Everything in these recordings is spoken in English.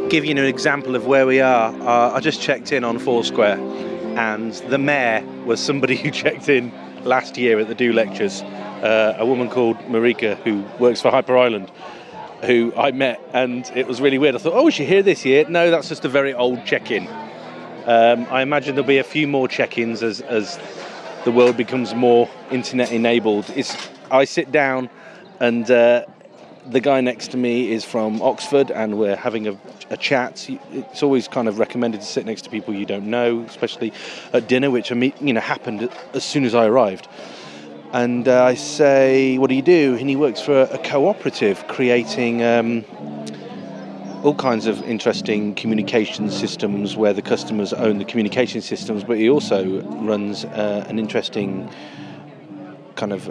give you an example of where we are, I just checked in on Foursquare, and the mayor was somebody who checked in last year at the Do Lectures, a woman called Marika who works for Hyper Island, who I met, and it was really weird. I thought, oh, is she here this year? No, that's just a very old check-in. I imagine there'll be a few more check-ins as the world becomes more internet-enabled. I sit down, and the guy next to me is from Oxford, and we're having a chat. It's always kind of recommended to sit next to people you don't know, especially at dinner, which happened as soon as I arrived. And I say, what do you do? And he works for a cooperative creating all kinds of interesting communication systems where the customers own the communication systems, but he also runs an interesting kind of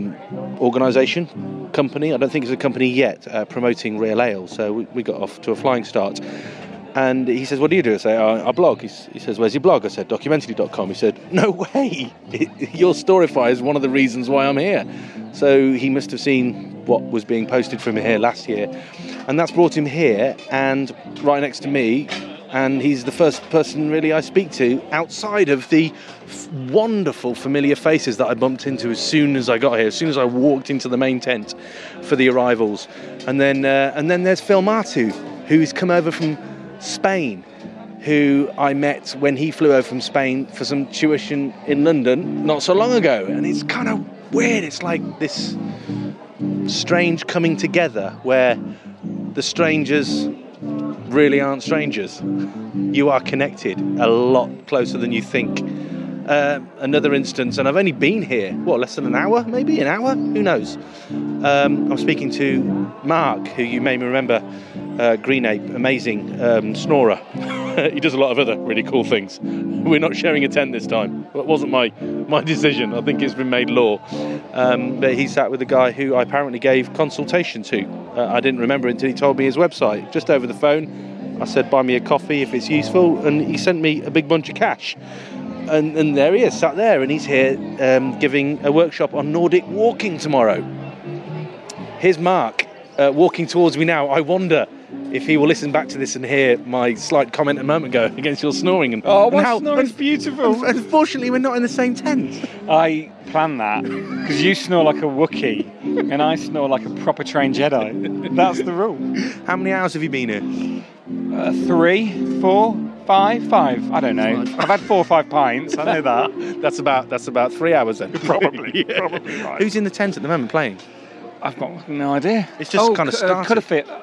organisation, company. I don't think it's a company yet, promoting real ale. So we got off to a flying start. And he says, what do you do? I say, I blog. He says, where's your blog? I said, documentary.com. He said, no way. Your Storify is one of the reasons why I'm here. So he must have seen what was being posted from here last year. And that's brought him here and right next to me. And he's the first person really I speak to outside of the wonderful familiar faces that I bumped into as soon as I got here, as soon as I walked into the main tent for the arrivals. And then there's Phil Martu, who's come over from Spain, who I met when he flew over from Spain for some tuition in London not so long ago. And it's kind of weird. It's like this strange coming together where the strangers really aren't strangers. You are connected a lot closer than you think. Another instance, and I've only been here, less than an hour? Maybe an hour? Who knows? I'm speaking to Mark, who you may remember, Green Ape, amazing snorer. He does a lot of other really cool things. We're not sharing a tent this time. It wasn't my decision. I think it's been made law. But he sat with a guy who I apparently gave consultation to. I didn't remember until he told me his website. Just over the phone, I said, buy me a coffee if it's useful. And he sent me a big bunch of cash. And there he is, sat there. And he's here giving a workshop on Nordic walking tomorrow. Here's Mark walking towards me now. I wonder if he will listen back to this and hear my slight comment a moment ago against your snoring. Snoring's beautiful. Unfortunately, we're not in the same tent. I planned that because you snore like a Wookiee and I snore like a proper trained Jedi. That's the rule. How many hours have you been here? 3, 4, 5. I don't know. I've had 4 or 5 pints. I know that. That's about 3 hours then. Probably. Yeah. Probably right. Who's in the tent at the moment playing? I've got no idea. It's just kind of started.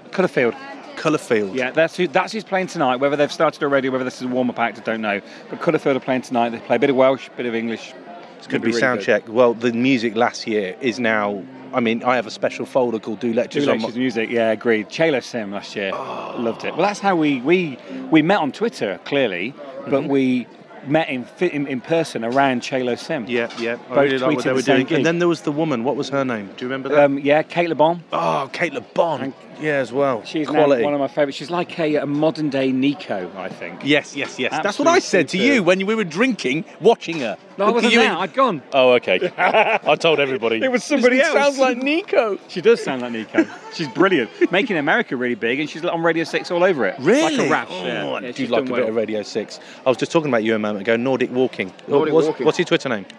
Colourfield. Yeah, that's who's playing tonight. Whether they've started already, whether this is a warm-up act, I don't know. But Colourfield are playing tonight. They play a bit of Welsh, a bit of English. It's going to be sound check. Well, the music last year is now. I mean, I have a special folder called Do Lectures. Do Lectures music, yeah, agreed. Chelo Sim last year, loved it. Well, that's how we met on Twitter, clearly, but we met in person around Chelo Sim. Yeah. Both really like what they were doing. And then there was the woman. What was her name? Do you remember that? Yeah, Kate Le Bon. Oh, Kate Le Bon. Yeah, as well. She's quality. Now one of my favourites. She's like a modern-day Nico, I think. Yes. That's what I said to you when we were drinking, watching her. No, I wasn't there. I'd gone. Oh, okay. I told everybody. It was somebody else. Sounds like Nico. She does sound like Nico. She's brilliant. Making America really big, and she's on Radio 6 all over it. Really? Like a rash. I do like a bit of Radio 6. I was just talking about you a moment ago, Nordic Walking. What's your Twitter name?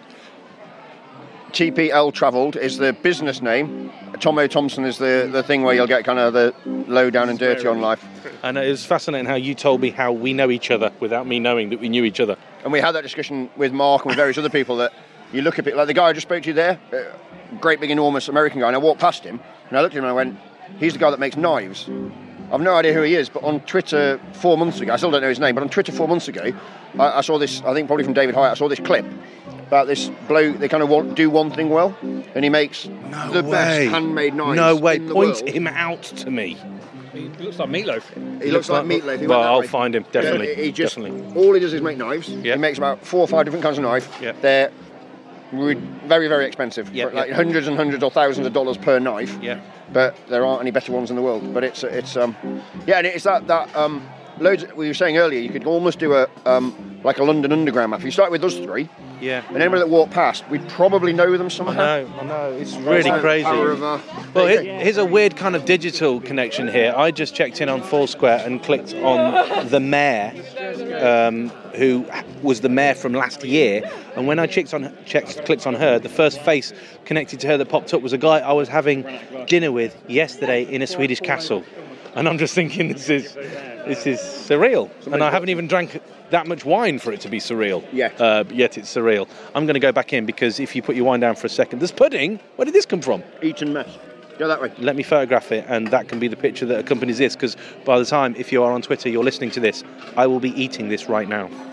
TPL Travelled is the business name. Tomo Thompson is the thing where you'll get kind of the low down and dirty on life. And it was fascinating how you told me how we know each other without me knowing that we knew each other. And we had that discussion with Mark and with various other people that you look at it, like the guy I just spoke to there, great big enormous American guy, and I walked past him and I looked at him and I went, he's the guy that makes knives. I've no idea who he is, but on Twitter 4 months ago, I still don't know his name, but on Twitter 4 months ago, I saw this, I think probably from David Hyatt, I saw this clip about this bloke, they kind of do one thing well, and he makes best handmade knives. No way, in the point world. him out to me. He looks like Meatloaf. He looks like Meatloaf. Well, I'll find him, definitely. Yeah, definitely. All he does is make knives. Yeah. He makes about 4 or 5 different kinds of knife. Yeah. They're very, very expensive. Yeah, like hundreds and hundreds or thousands of dollars per knife. Yeah. But there aren't any better ones in the world. But it's and it's loads. We were saying earlier, you could almost do a like a London Underground map. If you start with us three, Yeah. And anybody that walked past, we'd probably know them I somehow. know. It's really The crazy. power of, Well, here's a weird kind of digital connection here. I just checked in on Foursquare and clicked on the mayor, who was the mayor from last year. And when I clicked on her, the first face connected to her that popped up was a guy I was having dinner with yesterday in a Swedish castle. And I'm just thinking, this is surreal. And I haven't even drank that much wine for it to be surreal. Yet it's surreal. I'm going to go back in, because if you put your wine down for a second, there's pudding. Where did this come from? Eton mess. Go that way. Let me photograph it, and that can be the picture that accompanies this, because by the time, if you are on Twitter, you're listening to this, I will be eating this right now.